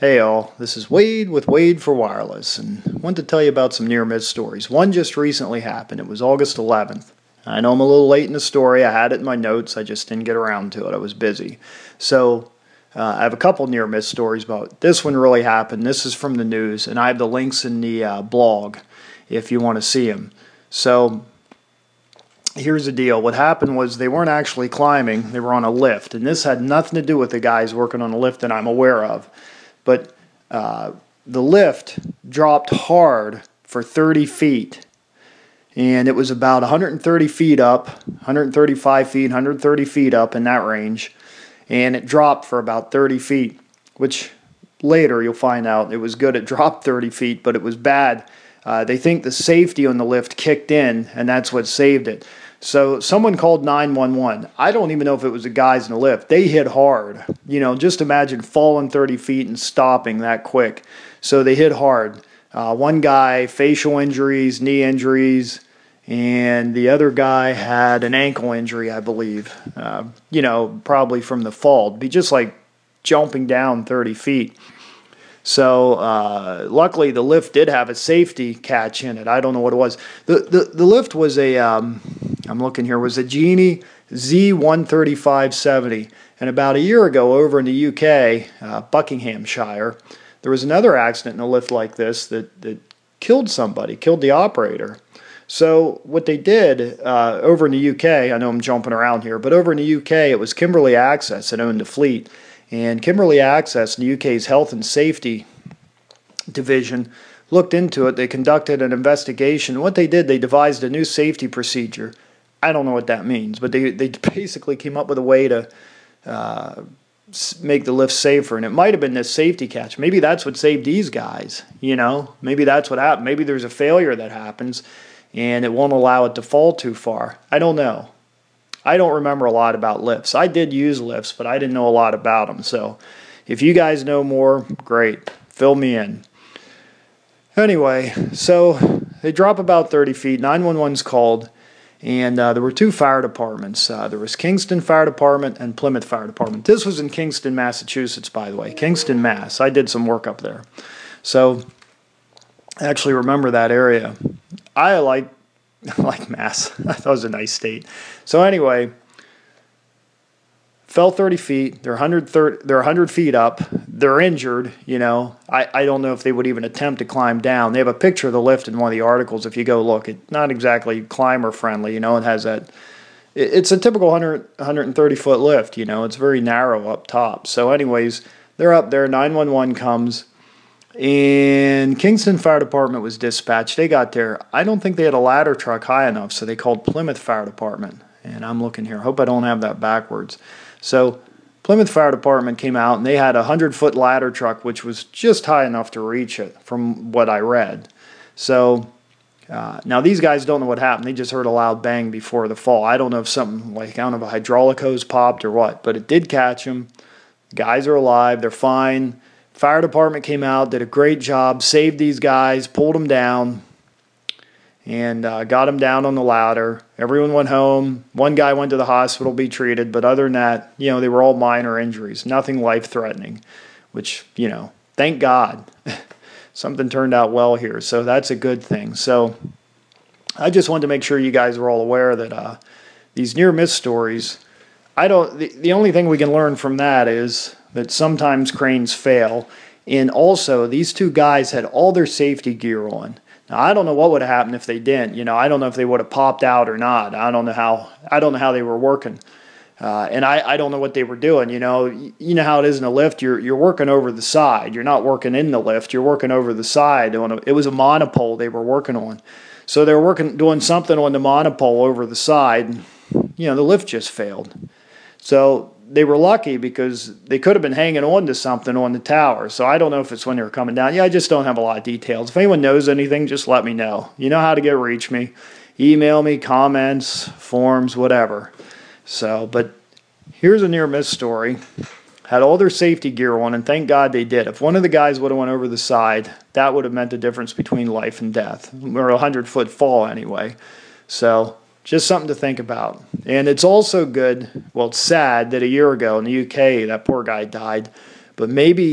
Hey all, this is Wade with Wade for Wireless, and I wanted to tell you about some near-miss stories. One just recently happened. It was August 11th. I know I'm a little late in the story. I had it in my notes. I just didn't get around to it. I was busy. So I have a couple near-miss stories, but this one really happened. This is from the news, and I have the links in the blog if you want to see them. So here's the deal. What happened was they weren't actually climbing. They were on a lift, and this had nothing to do with the guys working on the lift that I'm aware of. But the lift dropped hard for 30 feet, and it was about 130 feet up, 135 feet, 130 feet up in that range, and it dropped for about 30 feet, which later you'll find out it was good. It dropped 30 feet, but it was bad. They think the safety on the lift kicked in, and that's what saved it. So someone called 911. I don't even know if it was the guys in the lift. They hit hard. You know, just imagine falling 30 feet and stopping that quick. So they hit hard. One guy, facial injuries, knee injuries, and the other guy had an ankle injury, I believe. Probably from the fall. It'd be just like jumping down 30 feet. So luckily the lift did have a safety catch in it. I don't know what it was. The lift was a, I'm looking here, was a Genie Z13570. And about a year ago over in the UK, Buckinghamshire, there was another accident in a lift like this that killed somebody, killed the operator. So what they did over in the UK, I know I'm jumping around here, but over in the UK it was Kimberley Access that owned the fleet. And Kimberley Access, the UK's Health and Safety Division, looked into it. They conducted an investigation. What they did, they devised a new safety procedure. I don't know what that means, but they basically came up with a way to make the lift safer. And it might have been this safety catch. Maybe that's what saved these guys, you know. Maybe that's what happened. Maybe there's a failure that happens, and it won't allow it to fall too far. I don't know. I don't remember a lot about lifts. I did use lifts, but I didn't know a lot about them. So if you guys know more, great. Fill me in. Anyway, so they drop about 30 feet. 911's called, and there were two fire departments. There was Kingston Fire Department and Plymouth Fire Department. This was in Kingston, Massachusetts, by the way. Kingston, Mass. I did some work up there. So I actually remember that area. I like Mass. I thought it was a nice state. So anyway, fell 30 feet. They're 100 feet up. They're injured, you know. I don't know if they would even attempt to climb down. They have a picture of the lift in one of the articles if you go look. It's not exactly climber friendly, you know. It has that. It's a typical 130-foot lift, you know. It's very narrow up top. So anyways, they're up there. 911 comes. And Kingston Fire Department was dispatched. They got there. I don't think they had a ladder truck high enough, so they called Plymouth Fire Department. And I'm looking here. I hope I don't have that backwards. So Plymouth Fire Department came out, and they had a 100-foot ladder truck, which was just high enough to reach it, from what I read. So now these guys don't know what happened. They just heard a loud bang before the fall. I don't know if something like, I don't know if a hydraulic hose popped or what, but it did catch them. The guys are alive. They're fine. Fire department came out, did a great job, saved these guys, pulled them down, and got them down on the ladder. Everyone went home. One guy went to the hospital to be treated, but other than that, you know, they were all minor injuries, nothing life-threatening, which, you know, thank God. Something turned out well here, so that's a good thing. So I just wanted to make sure you guys were all aware that these near-miss stories, the only thing we can learn from that is that sometimes cranes fail. And also, these two guys had all their safety gear on. Now, I don't know what would have happened if they didn't. You know, I don't know if they would have popped out or not. I don't know how they were working. And I don't know what they were doing. You know how it is in a lift. You're working over the side. You're not working in the lift. You're working over the side. It was a monopole they were working on. So they were doing something on the monopole over the side. You know, the lift just failed. So they were lucky because they could have been hanging on to something on the tower. So I don't know if it's when they were coming down. Yeah, I just don't have a lot of details. If anyone knows anything, just let me know. You know how to reach me. Email me, comments, forums, whatever. So, but here's a near-miss story. Had all their safety gear on, and thank God they did. If one of the guys would have went over the side, that would have meant the difference between life and death, or a 100-foot fall anyway. So just something to think about. And it's also good, well, it's sad that a year ago in the UK, that poor guy died. But maybe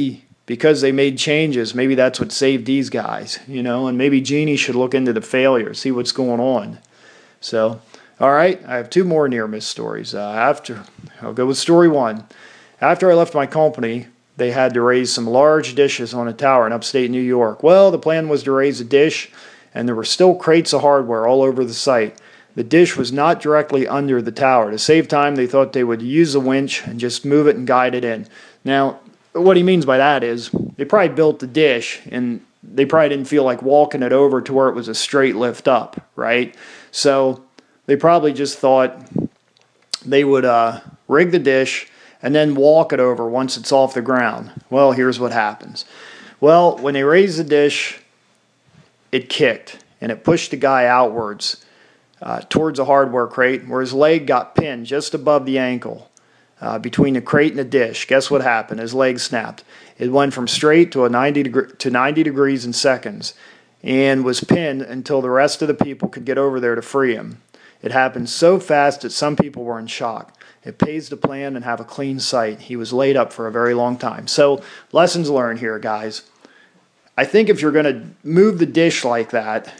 because they made changes. Maybe that's what saved these guys, and maybe Genie should look into the failure, see what's going on. So, all right, I have two more near-miss stories. I'll go with story one. After I left my company, they had to raise some large dishes on a tower in upstate New York. Well, the plan was to raise a dish, and there were still crates of hardware all over the site. The dish was not directly under the tower. To save time, they thought they would use a winch and just move it and guide it in. Now, what he means by that is they probably built the dish, and they probably didn't feel like walking it over to where it was a straight lift up, right? So they probably just thought they would rig the dish and then walk it over once it's off the ground. Well, here's what happens. Well, when they raised the dish, it kicked, and it pushed the guy outwards towards a hardware crate where his leg got pinned just above the ankle between the crate and the dish. Guess what happened? His leg snapped. It went from straight to 90 degrees in seconds and was pinned until the rest of the people could get over there to free him. It happened so fast that some people were in shock. It pays to plan and have a clean site. He was laid up for a very long time. So, lessons learned here, guys. I think if you're going to move the dish like that,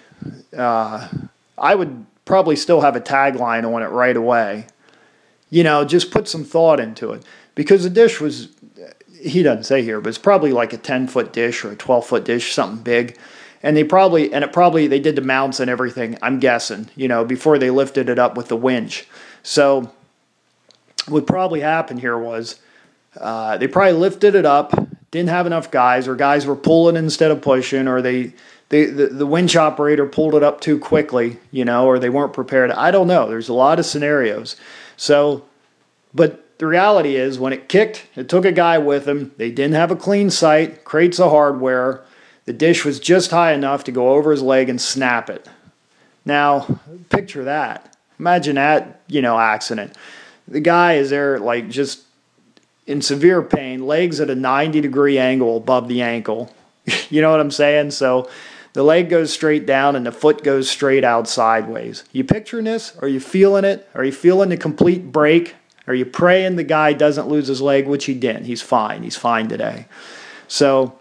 I would probably still have a tagline on it right away. Just put some thought into it. Because the dish was, he doesn't say here, but it's probably like a 10-foot dish or a 12-foot dish, something big. And they did the mounts and everything, I'm guessing, before they lifted it up with the winch. So what probably happened here was they probably lifted it up, didn't have enough guys, or guys were pulling instead of pushing, or the winch operator pulled it up too quickly, or they weren't prepared. I don't know. There's a lot of scenarios. So, but the reality is when it kicked, it took a guy with him. They didn't have a clean site, crates of hardware. The dish was just high enough to go over his leg and snap it. Now, picture that. Imagine that, accident. The guy is there like just in severe pain, legs at a 90-degree angle above the ankle. You know what I'm saying? So the leg goes straight down and the foot goes straight out sideways. You picturing this? Are you feeling it? Are you feeling the complete break? Are you praying the guy doesn't lose his leg, which he didn't? He's fine. He's fine today. So,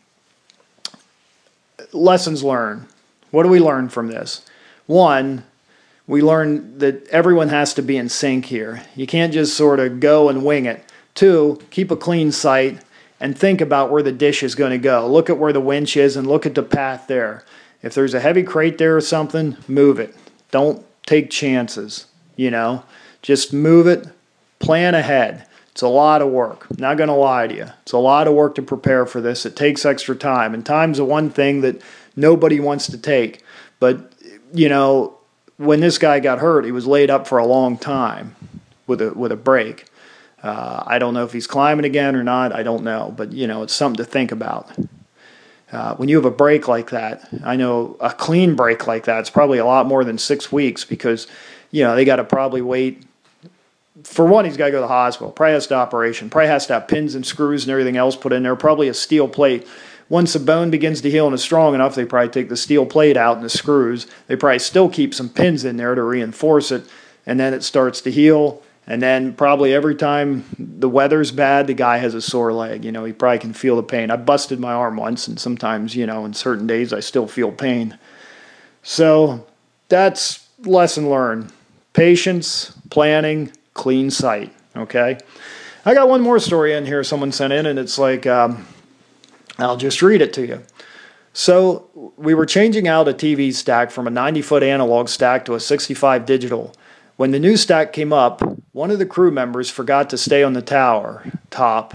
lessons learned. What do we learn from this? One, we learn that everyone has to be in sync here. You can't just sort of go and wing it. Two, keep a clean site and think about where the dish is going to go. Look at where the winch is and look at the path there. If there's a heavy crate there or something, move it. Don't take chances, Just move it. Plan ahead. It's a lot of work. I'm not going to lie to you. It's a lot of work to prepare for this. It takes extra time. And time's the one thing that nobody wants to take. But, when this guy got hurt, he was laid up for a long time with a break. I don't know if he's climbing again or not. I don't know. But, it's something to think about. When you have a break like that, I know a clean break like that, it's probably a lot more than 6 weeks because, they got to probably wait. For one, he's got to go to the hospital. Probably has to operation. Probably has to have pins and screws and everything else put in there. Probably a steel plate. Once the bone begins to heal and is strong enough, they probably take the steel plate out and the screws. They probably still keep some pins in there to reinforce it. And then it starts to heal. And then probably every time the weather's bad, the guy has a sore leg. He probably can feel the pain. I busted my arm once, and sometimes, in certain days I still feel pain. So that's lesson learned. Patience, planning, clean site, okay? I got one more story in here someone sent in, and it's like, I'll just read it to you. So we were changing out a TV stack from a 90-foot analog stack to a 65 digital. When the new stack came up, one of the crew members forgot to stay on the tower top,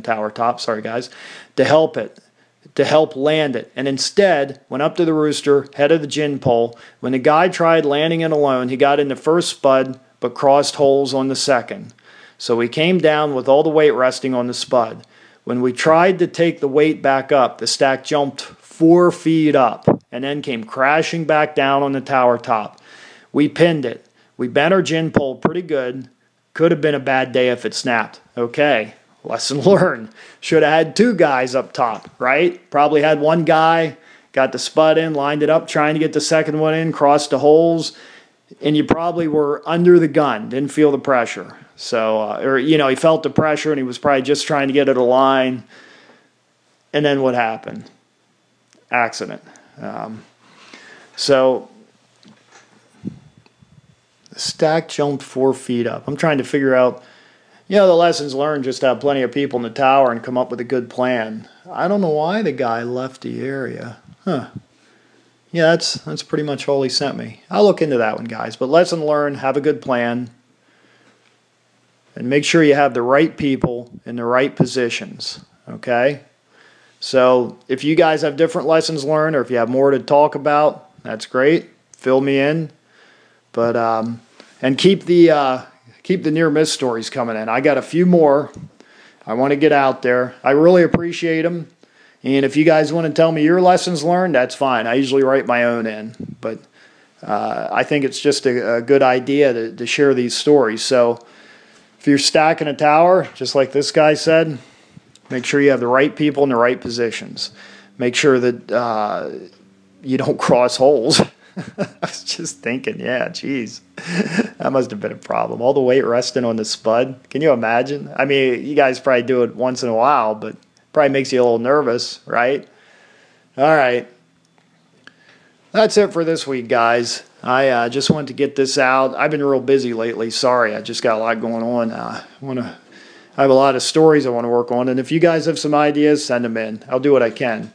to help land it, and instead went up to the rooster, head of the gin pole. When the guy tried landing it alone, he got in the first spud, but crossed holes on the second. So we came down with all the weight resting on the spud. When we tried to take the weight back up, the stack jumped 4 feet up and then came crashing back down on the tower top. We pinned it. We bent our gin pole pretty good. Could have been a bad day if it snapped. Okay, lesson learned. Should have had 2 guys up top, right? Probably had one guy, got the spud in, lined it up, trying to get the second one in, crossed the holes, and you probably were under the gun, didn't feel the pressure. So, he felt the pressure and he was probably just trying to get it aligned. And then what happened? Accident. So the stack jumped 4 feet up. I'm trying to figure out, the lessons learned, just to have plenty of people in the tower and come up with a good plan. I don't know why the guy left the area. Huh. Yeah, that's pretty much all he sent me. I'll look into that one, guys. But lesson learned, have a good plan. And make sure you have the right people in the right positions. Okay? So if you guys have different lessons learned, or if you have more to talk about, that's great. Fill me in. But and keep the near miss stories coming in. I got a few more I want to get out there. I really appreciate them. And if you guys want to tell me your lessons learned, that's fine. I usually write my own in. But I think it's just a good idea to share these stories. So if you're stacking a tower, just like this guy said, make sure you have the right people in the right positions. Make sure that you don't cross holes. I was just thinking, yeah, geez, that must have been a problem. All the weight resting on the spud. Can you imagine? I mean, you guys probably do it once in a while, but probably makes you a little nervous, right? All right. That's it for this week, guys. I just wanted to get this out. I've been real busy lately. Sorry, I just got a lot going on. I have a lot of stories I want to work on, and if you guys have some ideas, send them in. I'll do what I can.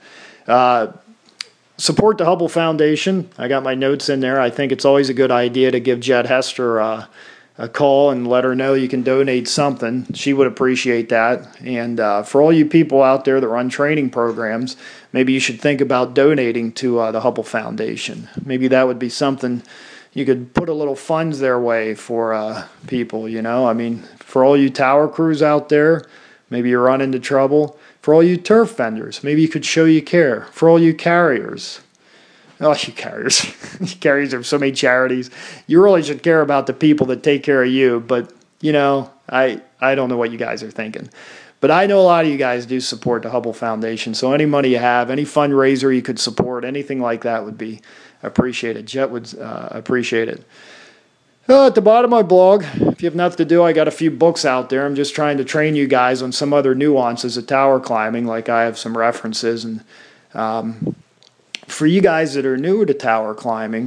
Support the Hubble Foundation. I got my notes in there. I think it's always a good idea to give Jet Hester a call and let her know you can donate something. She would appreciate that. And for all you people out there that run training programs, maybe you should think about donating to the Hubble Foundation. Maybe that would be something you could put a little funds their way for people, I mean, for all you tower crews out there, maybe you run into trouble. For all you turf vendors, maybe you could show you care. For all you carriers. Oh, you carriers. You carriers have so many charities. You really should care about the people that take care of you. But, I don't know what you guys are thinking. But I know a lot of you guys do support the Hubble Foundation. So any money you have, any fundraiser you could support, anything like that would be appreciated. Jet would appreciate it. At the bottom of my blog, if you have nothing to do, I got a few books out there. I'm just trying to train you guys on some other nuances of tower climbing, like I have some references. And for you guys that are new to tower climbing,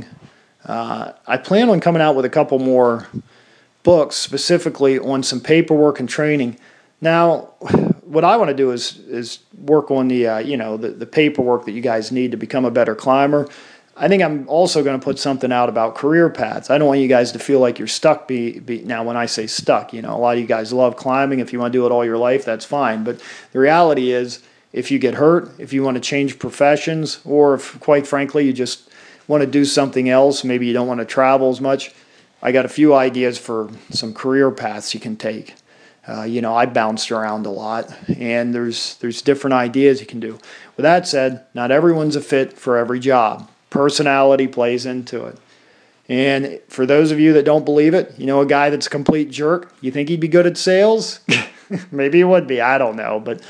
I plan on coming out with a couple more books specifically on some paperwork and training. Now, what I want to do is work on the paperwork that you guys need to become a better climber. I think I'm also going to put something out about career paths. I don't want you guys to feel like you're stuck. Now, when I say stuck, a lot of you guys love climbing. If you want to do it all your life, that's fine. But the reality is, if you get hurt, if you want to change professions, or if, quite frankly, you just want to do something else, maybe you don't want to travel as much, I got a few ideas for some career paths you can take. I bounced around a lot, and there's different ideas you can do. With that said, not everyone's a fit for every job. Personality plays into it. And for those of you that don't believe it, a guy that's a complete jerk, you think he'd be good at sales? Maybe he would be. I don't know. But,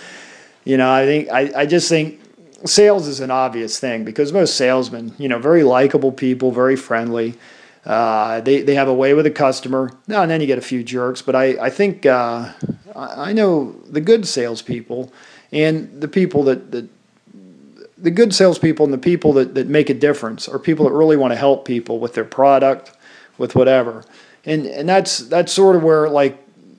I just think sales is an obvious thing because most salesmen, very likable people, very friendly. They have a way with a customer. Now and then you get a few jerks, but I think I know the good salespeople and the people the good salespeople and the people that make a difference are people that really want to help people with their product, with whatever. And that's sort of where, like,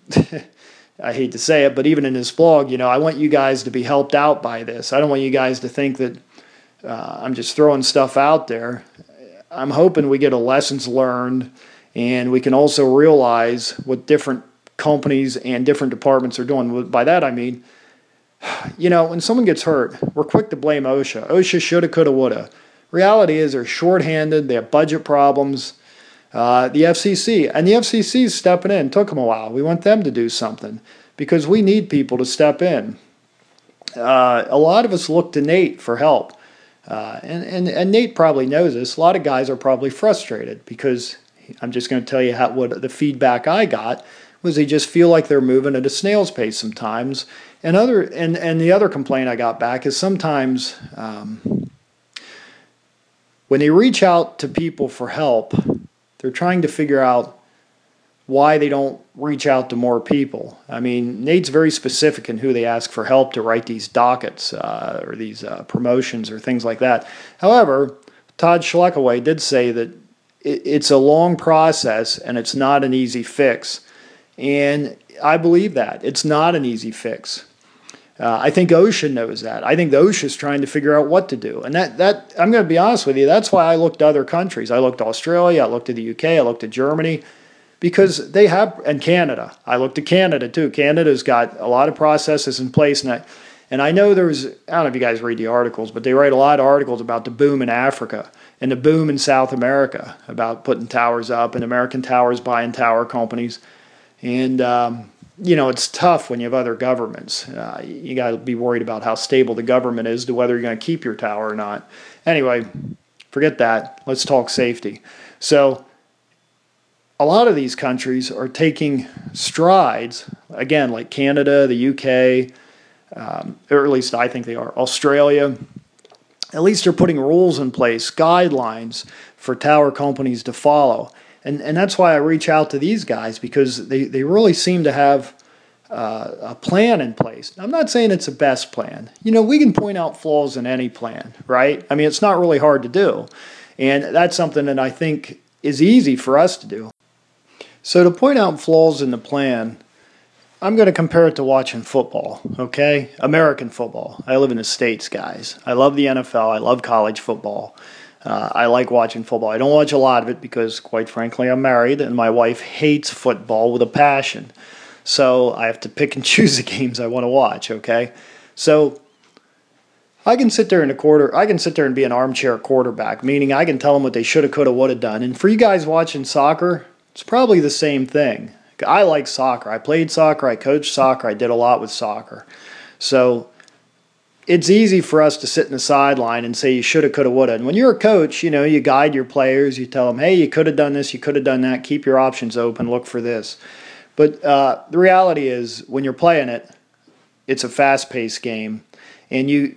I hate to say it, but even in this blog, I want you guys to be helped out by this. I don't want you guys to think that I'm just throwing stuff out there. I'm hoping we get a lessons learned, and we can also realize what different companies and different departments are doing. By that I mean, when someone gets hurt, we're quick to blame OSHA. OSHA shoulda, coulda, woulda. Reality is they're shorthanded. They have budget problems. The FCC. And the FCC is stepping in. It took them a while. We want them to do something because we need people to step in. A lot of us look to Nate for help. And Nate probably knows this. A lot of guys are probably frustrated because I'm just going to tell you what the feedback I got was they just feel like they're moving at a snail's pace sometimes. And the other complaint I got back is sometimes when they reach out to people for help, they're trying to figure out why they don't reach out to more people. I mean, Nate's very specific in who they ask for help to write these dockets or these promotions or things like that. However, Todd Schleckaway did say that it's a long process and it's not an easy fix. And I believe that. It's not an easy fix. I think OSHA knows that. I think the OSHA is trying to figure out what to do. And that I'm going to be honest with you, that's why I looked to other countries. I looked to Australia, I looked to the UK, I looked to Germany, because they have, and Canada. I looked at Canada too. Canada's got a lot of processes in place. And I know there's, I don't know if you guys read the articles, but they write a lot of articles about the boom in Africa and the boom in South America about putting towers up and American Towers buying tower companies. And, it's tough when you have other governments. You got to be worried about how stable the government is to whether you're going to keep your tower or not. Anyway, forget that. Let's talk safety. So a lot of these countries are taking strides, again, like Canada, the UK, or at least I think they are, Australia. At least they're putting rules in place, guidelines for tower companies to follow. And that's why I reach out to these guys, because they really seem to have a plan in place. I'm not saying it's the best plan. We can point out flaws in any plan, right? I mean, it's not really hard to do. And that's something that I think is easy for us to do. So to point out flaws in the plan, I'm going to compare it to watching football, okay? American football. I live in the States, guys. I love the NFL. I love college football. I like watching football. I don't watch a lot of it because, quite frankly, I'm married and my wife hates football with a passion. So I have to pick and choose the games I want to watch, okay? So I can sit there and be an armchair quarterback, meaning I can tell them what they should have, could have, would have done. And for you guys watching soccer, it's probably the same thing. I like soccer. I played soccer. I coached soccer. I did a lot with soccer. So it's easy for us to sit in the sideline and say you shoulda, coulda, woulda. And when you're a coach, you guide your players. You tell them, hey, you could have done this. You could have done that. Keep your options open. Look for this. But the reality is when you're playing it, it's a fast-paced game. And you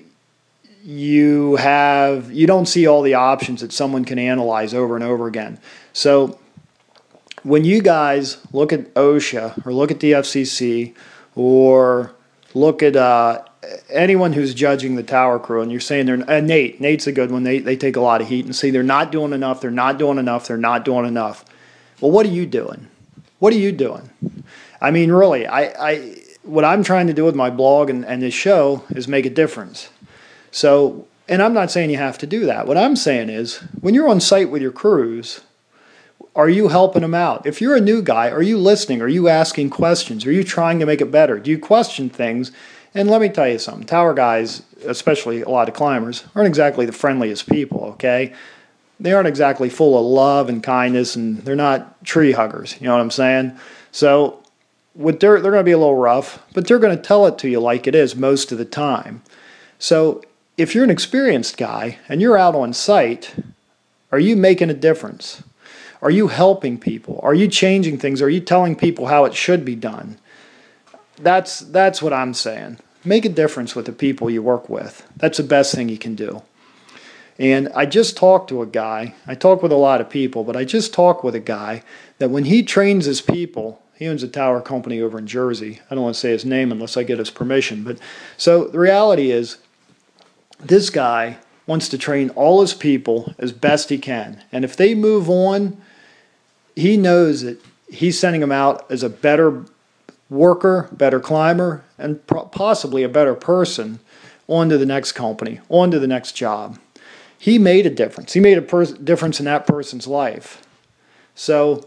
don't see all the options that someone can analyze over and over again. So when you guys look at OSHA or look at the FCC or look at anyone who's judging the tower crew and you're saying Nate's a good one. They take a lot of heat and say they're not doing enough, they're not doing enough, they're not doing enough. Well, what are you doing? What are you doing? I mean, really, what I'm trying to do with my blog and this show is make a difference. So, and I'm not saying you have to do that. What I'm saying is when you're on site with your crews, are you helping them out? If you're a new guy, are you listening? Are you asking questions? Are you trying to make it better? Do you question things? And let me tell you something. Tower guys, especially a lot of climbers, aren't exactly the friendliest people, okay? They aren't exactly full of love and kindness, and they're not tree huggers. You know what I'm saying? So they're going to be a little rough, but they're going to tell it to you like it is most of the time. So if you're an experienced guy and you're out on site, are you making a difference? Are you helping people? Are you changing things? Are you telling people how it should be done? That's what I'm saying. Make a difference with the people you work with. That's the best thing you can do. And I just talked to a guy. I talk with a lot of people, but I just talked with a guy that when he trains his people, he owns a tower company over in Jersey. I don't want to say his name unless I get his permission. But so the reality is this guy wants to train all his people as best he can. And if they move on, he knows that he's sending them out as a better worker, better climber, and possibly a better person on to the next company, on to the next job. He made a difference. He made a difference in that person's life. So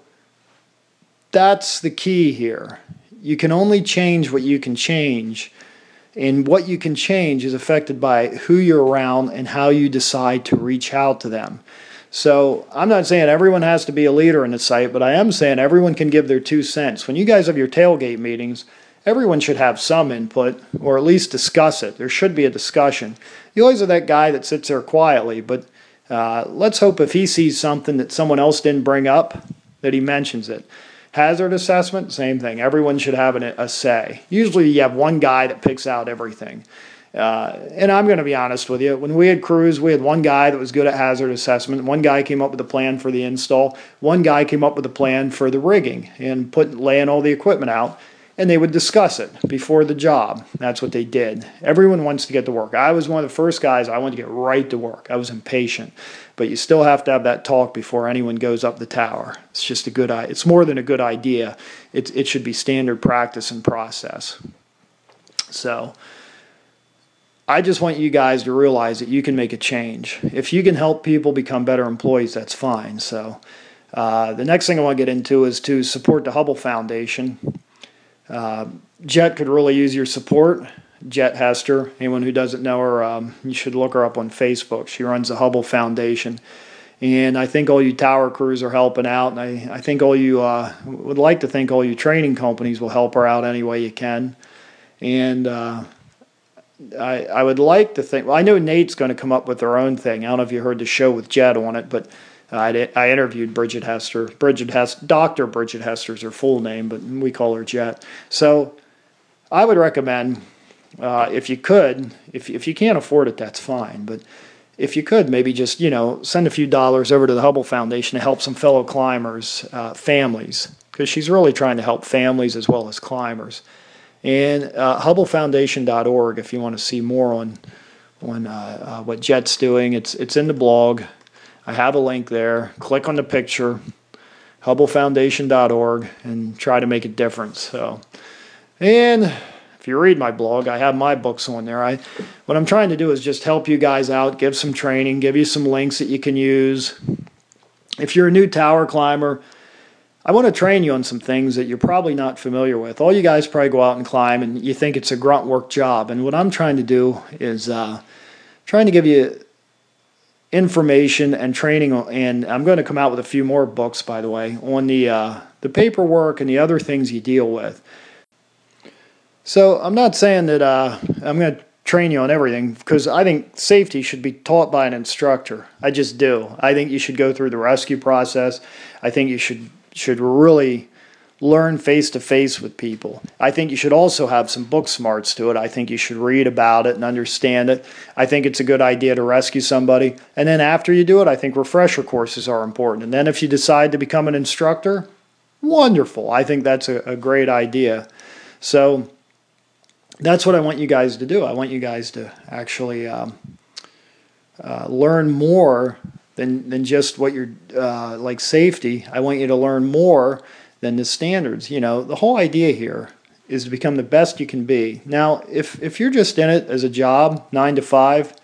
that's the key here. You can only change what you can change, and what you can change is affected by who you're around and how you decide to reach out to them. So I'm not saying everyone has to be a leader in the site, but I am saying everyone can give their 2 cents. When you guys have your tailgate meetings, everyone should have some input or at least discuss it. There should be a discussion. You always have that guy that sits there quietly, but let's hope if he sees something that someone else didn't bring up, that he mentions it. Hazard assessment, same thing. Everyone should have a say. Usually you have one guy that picks out everything. And I'm going to be honest with you. When we had crews, we had one guy that was good at hazard assessment. One guy came up with a plan for the install. One guy came up with a plan for the rigging and laying all the equipment out. And they would discuss it before the job. That's what they did. Everyone wants to get to work. I was one of the first guys. I wanted to get right to work. I was impatient. But you still have to have that talk before anyone goes up the tower. It's just a good idea. It's more than a good idea. It should be standard practice and process. So I just want you guys to realize that you can make a change. If you can help people become better employees, that's fine. So the next thing I want to get into is to support the Hubble Foundation. Jet could really use your support. Jet Hester, anyone who doesn't know her, you should look her up on Facebook. She runs the Hubble Foundation. And I think all you tower crews are helping out. And I think all you would like to think all you training companies will help her out any way you can. And I would like to think, well, I know Nate's going to come up with their own thing. I don't know if you heard the show with Jet on it, but I interviewed Bridget Hester. Dr. Bridget Hester is her full name, but we call her Jet. So I would recommend, if you could, if you can't afford it, that's fine. But if you could, maybe just, send a few dollars over to the Hubble Foundation to help some fellow climbers, families, because she's really trying to help families as well as climbers. And HubbleFoundation.org, if you want to see more on what Jet's doing, it's in the blog. I have a link there. Click on the picture, HubbleFoundation.org, and try to make a difference. So, and if you read my blog, I have my books on there. What I'm trying to do is just help you guys out, give some training, give you some links that you can use. If you're a new tower climber, I want to train you on some things that you're probably not familiar with. All you guys probably go out and climb, and you think it's a grunt work job. And what I'm trying to do is trying to give you information and training, and I'm going to come out with a few more books, by the way, on the paperwork and the other things you deal with. So I'm not saying that I'm going to train you on everything, because I think safety should be taught by an instructor. I just do. I think you should go through the rescue process. I think you should really learn face-to-face with people. I think you should also have some book smarts to it. I think you should read about it and understand it. I think it's a good idea to rescue somebody. And then after you do it, I think refresher courses are important. And then if you decide to become an instructor, wonderful. I think that's a great idea. So that's what I want you guys to do. I want you guys to actually learn more than just what you're like safety. I want you to learn more than the standards. The whole idea here is to become the best you can be. Now, if you're just in it as a job, 9 to 5,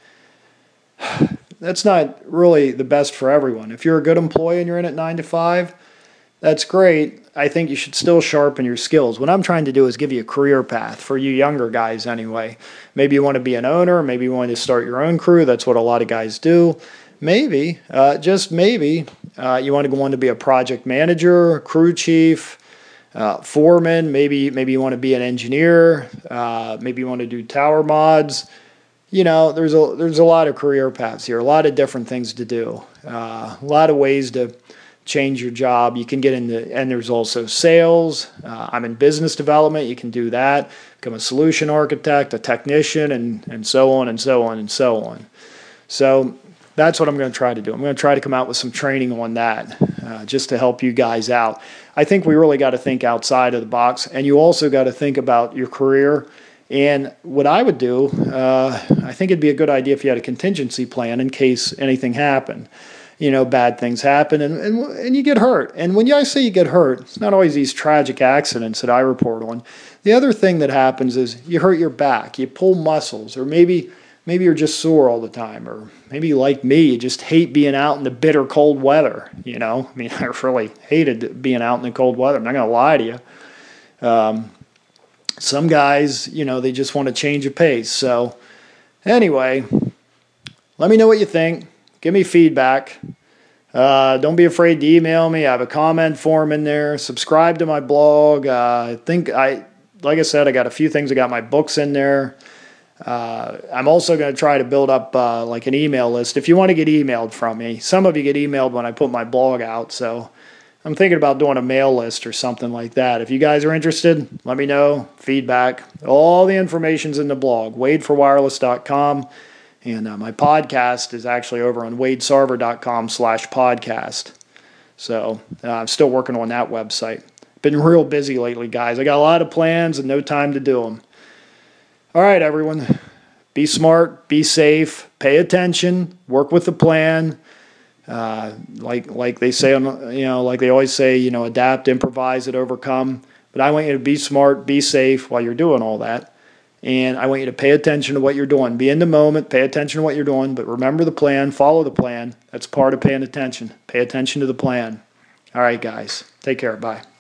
that's not really the best for everyone. If you're a good employee and you're in it 9 to 5, that's great. I think you should still sharpen your skills. What I'm trying to do is give you a career path for you younger guys anyway. Maybe you want to be an owner. Maybe you want to start your own crew. That's what a lot of guys do. Maybe, just maybe, you want to go on to be a project manager, crew chief, foreman. Maybe you want to be an engineer. Maybe you want to do tower mods. There's a lot of career paths here, a lot of different things to do, a lot of ways to change your job. You can get into, and there's also sales. I'm in business development. You can do that, become a solution architect, a technician, and so on and so on and so on. So that's what I'm going to try to do. I'm going to try to come out with some training on that, just to help you guys out. I think we really got to think outside of the box, and you also got to think about your career. And what I would do, I think it'd be a good idea if you had a contingency plan in case anything happened. Bad things happen, and you get hurt. And when I say you get hurt, it's not always these tragic accidents that I report on. The other thing that happens is you hurt your back, you pull muscles, or maybe you're just sore all the time, or maybe like me, you just hate being out in the bitter cold weather. I really hated being out in the cold weather. I'm not going to lie to you. Some guys, they just want to change of pace. So anyway, let me know what you think. Give me feedback. Don't be afraid to email me. I have a comment form in there. Subscribe to my blog. Like I said, I got a few things. I got my books in there. I'm also going to try to build up like an email list. If you want to get emailed from me, some of you get emailed when I put my blog out. So I'm thinking about doing a mail list or something like that. If you guys are interested, let me know. Feedback. All the information's in the blog, wadeforwireless.com. And my podcast is actually over on wadesarver.com/podcast. So I'm still working on that website. Been real busy lately, guys. I got a lot of plans and no time to do them. All right, everyone. Be smart, be safe, pay attention, work with the plan. Like they say, like they always say, adapt, improvise, and overcome. But I want you to be smart, be safe while you're doing all that. And I want you to pay attention to what you're doing. Be in the moment, pay attention to what you're doing, but remember the plan, follow the plan. That's part of paying attention. Pay attention to the plan. All right, guys. Take care. Bye.